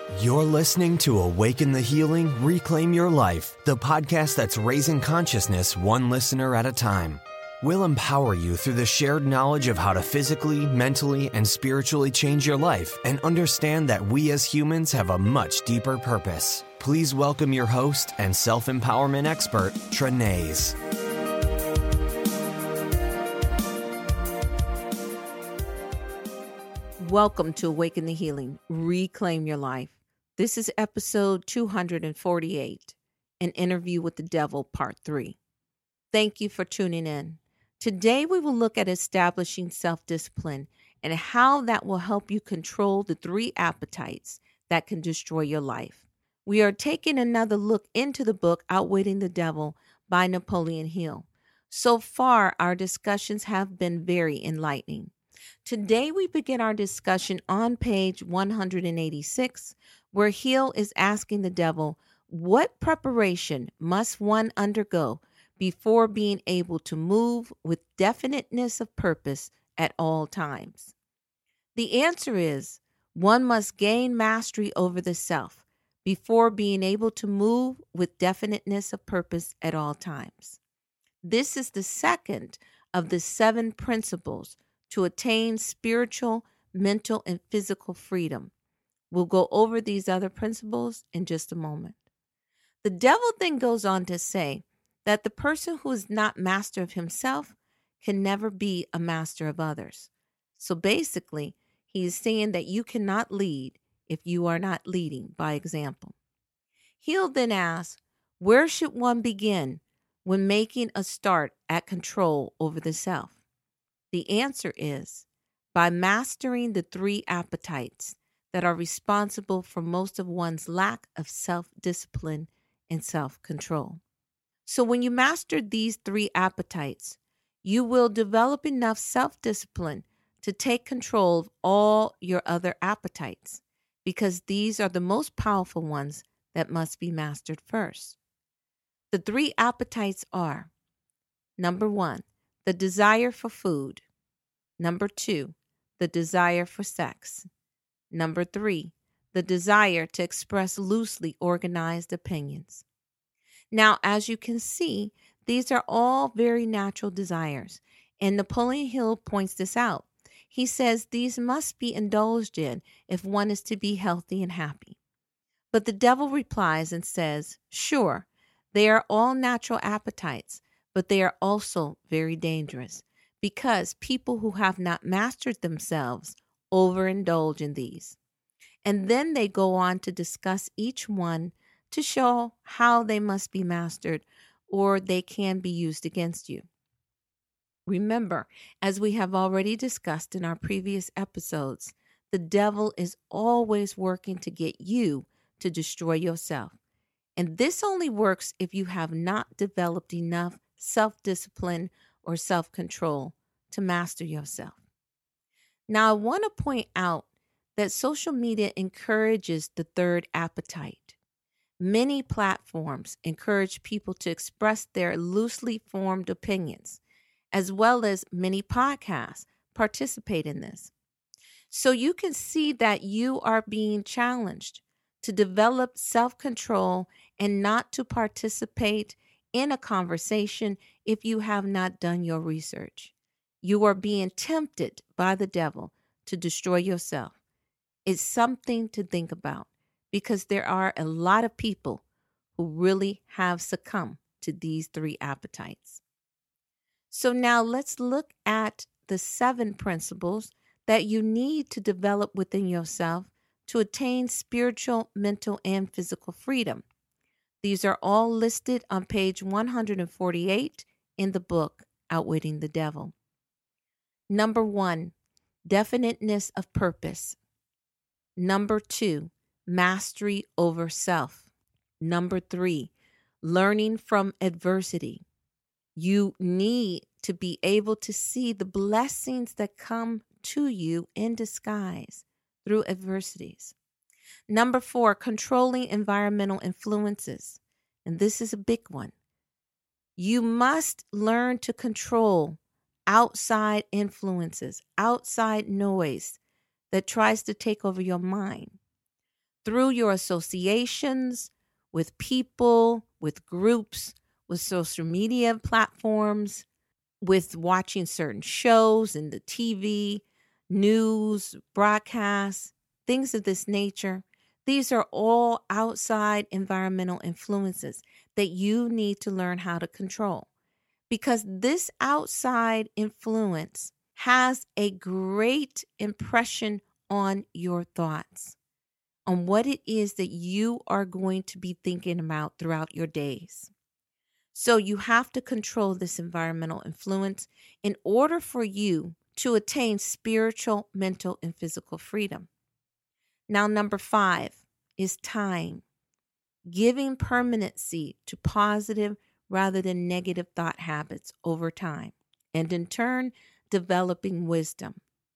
You're listening to Awaken the Healing, Reclaim Your Life, the podcast that's raising consciousness one listener at a time. We'll empower you through the shared knowledge of how to physically, mentally, and spiritually change your life and understand that we as humans have a much deeper purpose. Please welcome your host and self-empowerment expert, Trenaise. Welcome to Awaken the Healing, Reclaim Your Life. This is episode 248, an interview with the devil, part 3. Thank you for tuning in. Today we will look at establishing self-discipline and how that will help you control the 3 appetites that can destroy your life. We are taking another look into the book Outwitting the Devil by Napoleon Hill. So far, our discussions have been very enlightening. Today, we begin our discussion on page 186, where Hill is asking the devil, what preparation must one undergo before being able to move with definiteness of purpose at all times? The answer is, one must gain mastery over the self before being able to move with definiteness of purpose at all times. This is the second of the 7 principles to attain spiritual, mental, and physical freedom. We'll go over these other principles in just a moment. The devil then goes on to say that the person who is not master of himself can never be a master of others. So basically, he is saying that you cannot lead if you are not leading by example. He'll then ask, where should one begin when making a start at control over the self? The answer is by mastering the 3 appetites that are responsible for most of one's lack of self-discipline and self-control. So when you master these 3 appetites, you will develop enough self-discipline to take control of all your other appetites, because these are the most powerful ones that must be mastered first. The 3 appetites are, number 1, the desire for food. Number 2, the desire for sex. Number 3, the desire to express loosely organized opinions. Now, as you can see, these are all very natural desires, and Napoleon Hill points this out. He says these must be indulged in if one is to be healthy and happy. But the devil replies and says, sure, they are all natural appetites, but they are also very dangerous, because people who have not mastered themselves overindulge in these. And then they go on to discuss each one to show how they must be mastered, or they can be used against you. Remember, as we have already discussed in our previous episodes, the devil is always working to get you to destroy yourself. And this only works if you have not developed enough self-discipline or self-control to master yourself. Now, I want to point out that social media encourages the 3rd appetite. Many platforms encourage people to express their loosely formed opinions, as well as many podcasts participate in this. So you can see that you are being challenged to develop self-control and not to participate in a conversation if you have not done your research. You are being tempted by the devil to destroy yourself. It's something to think about, because there are a lot of people who really have succumbed to these 3 appetites. So now let's look at the 7 principles that you need to develop within yourself to attain spiritual, mental, and physical freedom. These are all listed on page 148 in the book, Outwitting the Devil. Number 1, definiteness of purpose. Number 2, mastery over self. Number 3, learning from adversity. You need to be able to see the blessings that come to you in disguise through adversities. Number 4, controlling environmental influences. And this is a big one. You must learn to control outside influences, outside noise that tries to take over your mind. through your associations with people, with groups, with social media platforms, with watching certain shows in the TV, news, broadcasts, things of this nature. These are all outside environmental influences that you need to learn how to control, because this outside influence has a great impression on your thoughts, on what it is that you are going to be thinking about throughout your days. So you have to control this environmental influence in order for you to attain spiritual, mental, and physical freedom. Now, number 5 is time. Giving permanency to positive rather than negative thought habits over time, and in turn, developing wisdom.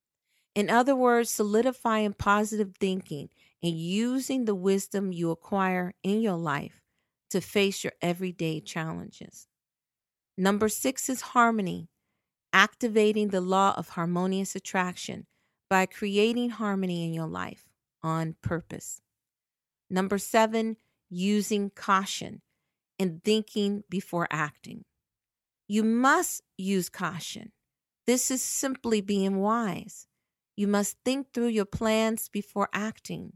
In other words, solidifying positive thinking and using the wisdom you acquire in your life to face your everyday challenges. Number 6 is harmony, activating the law of harmonious attraction by creating harmony in your life on purpose. Number 7, using caution and thinking before acting. You must use caution. This is simply being wise. You must think through your plans before acting.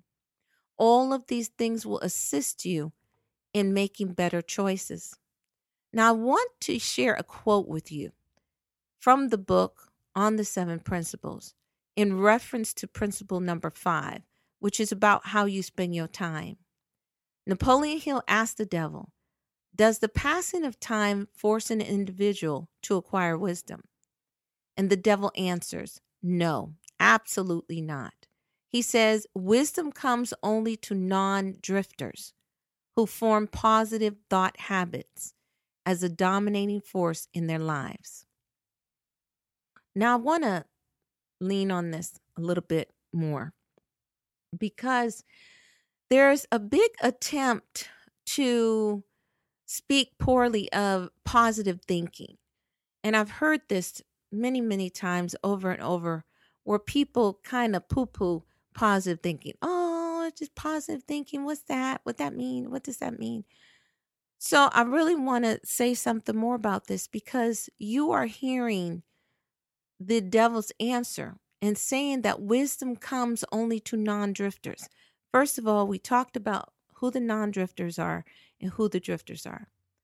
All of these things will assist you in making better choices. Now, I want to share a quote with you from the book On the 7 Principles in reference to principle number 5, which is about how you spend your time. Napoleon Hill asked the devil, "Does the passing of time force an individual to acquire wisdom?" And the devil answers, "No, absolutely not." He says, "Wisdom comes only to non-drifters who form positive thought habits as a dominating force in their lives." Now, I want to lean on this a little bit more, because there's a big attempt to speak poorly of positive thinking. And I've heard this many, many times over and over, where people kind of poo-poo positive thinking. Oh, it's just positive thinking. What's that? What that mean? What does that mean? So I really want to say something more about this, because you are hearing the devil's answer and saying that wisdom comes only to non-drifters. First of all, we talked about who the non-drifters are and who the drifters are.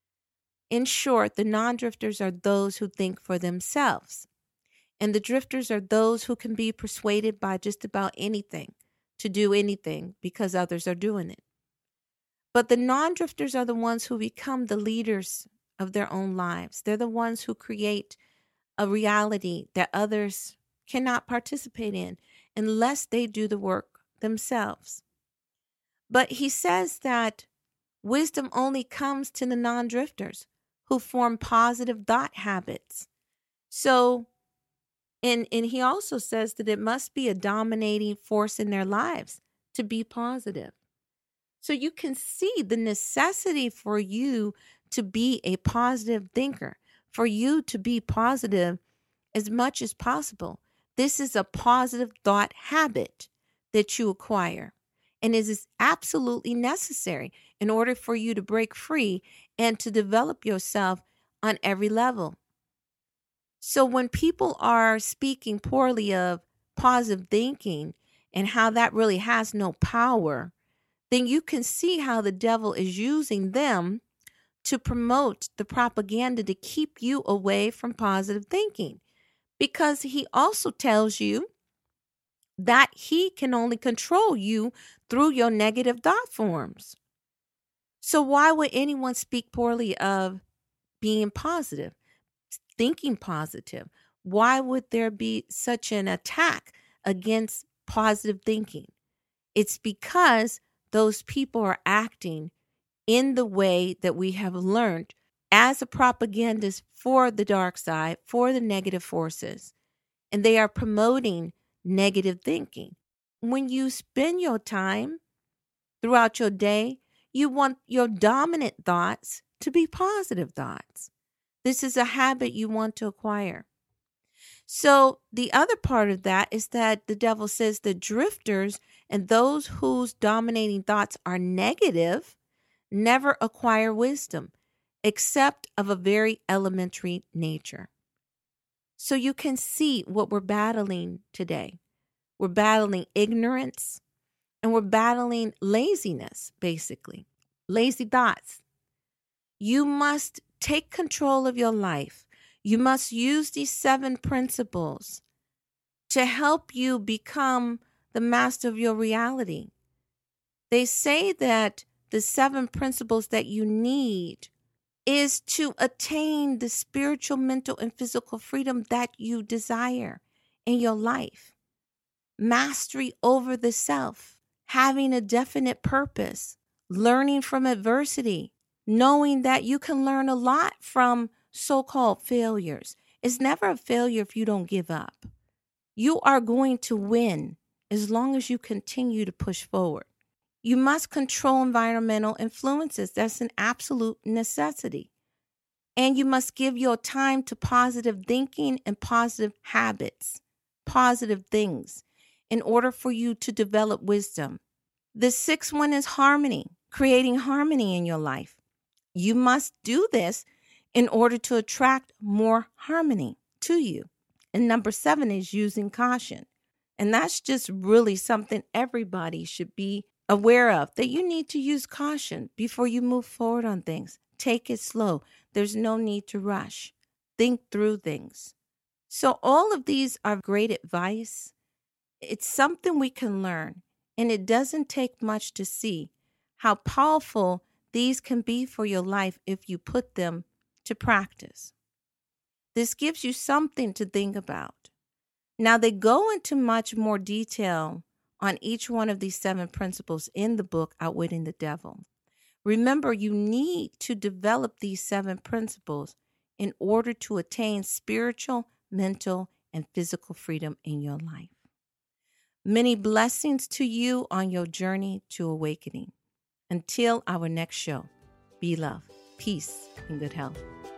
In short, the non-drifters are those who think for themselves, and the drifters are those who can be persuaded by just about anything to do anything because others are doing it. But the non-drifters are the ones who become the leaders of their own lives. They're the ones who create a reality that others cannot participate in unless they do the work themselves. But he says that wisdom only comes to the non-drifters who form positive thought habits. So, and he also says that it must be a dominating force in their lives to be positive. So you can see the necessity for you to be a positive thinker, for you to be positive as much as possible. This is a positive thought habit that you acquire, and it is absolutely necessary in order for you to break free and to develop yourself on every level. So when people are speaking poorly of positive thinking and how that really has no power, then you can see how the devil is using them to promote the propaganda to keep you away from positive thinking, because he also tells you that he can only control you through your negative thought forms. So why would anyone speak poorly of being positive, thinking positive? Why would there be such an attack against positive thinking? It's because those people are acting in the way that we have learned as a propagandist for the dark side, for the negative forces, and they are promoting negative thinking. When you spend your time throughout your day, you want your dominant thoughts to be positive thoughts. This is a habit you want to acquire. So the other part of that is that the devil says the drifters and those whose dominating thoughts are negative never acquire wisdom, except of a very elementary nature. So you can see what we're battling today. We're battling ignorance and we're battling laziness, basically. Lazy thoughts. You must take control of your life. You must use these 7 principles to help you become the master of your reality. They say that the 7 principles that you need is to attain the spiritual, mental, and physical freedom that you desire in your life. Mastery over the self, having a definite purpose, learning from adversity, knowing that you can learn a lot from so-called failures. It's never a failure if you don't give up. You are going to win as long as you continue to push forward. You must control environmental influences. That's an absolute necessity. And you must give your time to positive thinking and positive habits, positive things, in order for you to develop wisdom. The 6th one is harmony, creating harmony in your life. You must do this in order to attract more harmony to you. And number 7 is using caution. And that's just really something everybody should be aware of, that you need to use caution before you move forward on things. Take it slow. There's no need to rush. Think through things. So all of these are great advice. It's something we can learn, and it doesn't take much to see how powerful these can be for your life if you put them to practice. This gives you something to think about. Now, they go into much more detail on each one of these 7 principles in the book, Outwitting the Devil. Remember, you need to develop these 7 principles in order to attain spiritual, mental, and physical freedom in your life. Many blessings to you on your journey to awakening. Until our next show, be love, peace, and good health.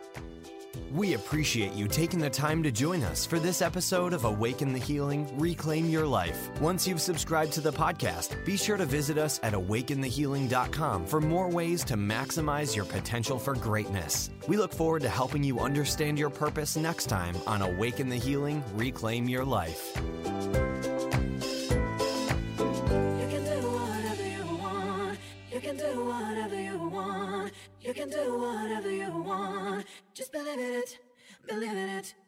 We appreciate you taking the time to join us for this episode of Awaken the Healing, Reclaim Your Life. Once you've subscribed to the podcast, be sure to visit us at awakenthehealing.com for more ways to maximize your potential for greatness. We look forward to helping you understand your purpose next time on Awaken the Healing, Reclaim Your Life. You can do whatever you want. You can do whatever you want. Just believe in it, believe in it.